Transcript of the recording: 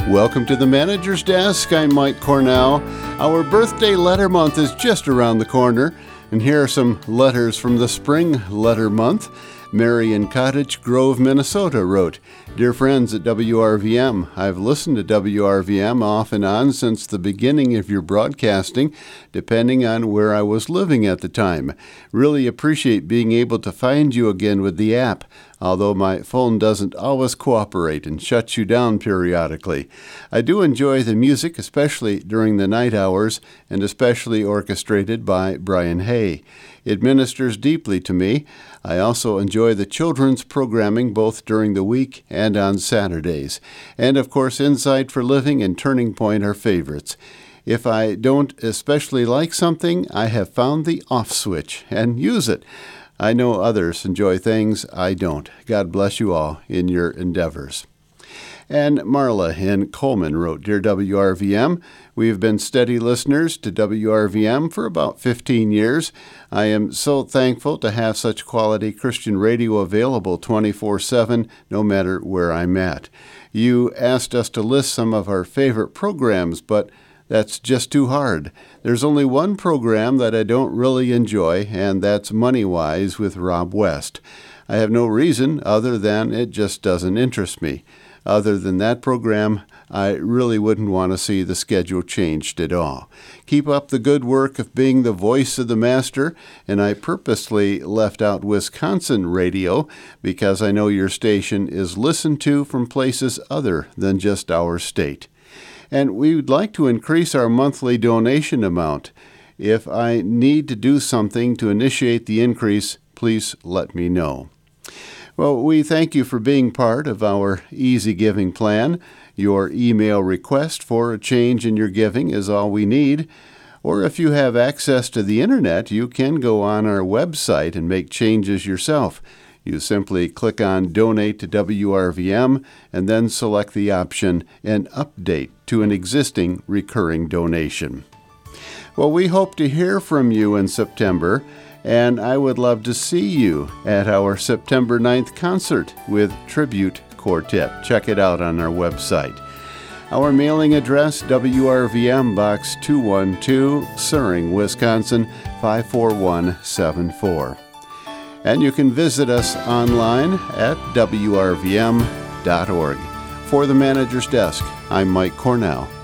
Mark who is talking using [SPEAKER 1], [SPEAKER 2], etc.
[SPEAKER 1] Welcome to the Manager's Desk. I'm Mike Cornell. Our birthday letter month is just around the corner, and here are some letters from the spring letter month. Mary in Cottage Grove, Minnesota wrote, "Dear friends at WRVM, I've listened to WRVM off and on since the beginning of your broadcasting, depending on where I was living at the time. Really appreciate being able to find you again with the app, although my phone doesn't always cooperate and shuts you down periodically. I do enjoy the music, especially during the night hours, and especially orchestrated by Brian Hay. It ministers deeply to me. I also enjoy the children's programming both during the week and on Saturdays. And of course, Insight for Living and Turning Point are favorites. If I don't especially like something, I have found the off switch and use it. I know others enjoy things I don't. God bless you all in your endeavors." And Marla in Coleman wrote, "Dear WRVM, we have been steady listeners to WRVM for about 15 years. I am so thankful to have such quality Christian radio available 24/7, no matter where I'm at. You asked us to list some of our favorite programs, but that's just too hard. There's only one program that I don't really enjoy, and that's Money Wise with Rob West. I have no reason other than it just doesn't interest me. Other than that program, I really wouldn't want to see the schedule changed at all. Keep up the good work of being the voice of the master, and I purposely left out Wisconsin radio because I know your station is listened to from places other than just our state. And we would like to increase our monthly donation amount. If I need to do something to initiate the increase, please let me know." Well, we thank you for being part of our Easy Giving plan. Your email request for a change in your giving is all we need. Or if you have access to the internet, you can go on our website and make changes yourself. You simply click on Donate to WRVM and then select the option and update to an existing recurring donation. Well, we hope to hear from you in September, and I would love to see you at our September 9th concert with Tribute Quartet. Check it out on our website. Our mailing address, WRVM Box 212, Suring, Wisconsin, 54174. And you can visit us online at WRVM.org. For the Manager's Desk, I'm Mike Cornell.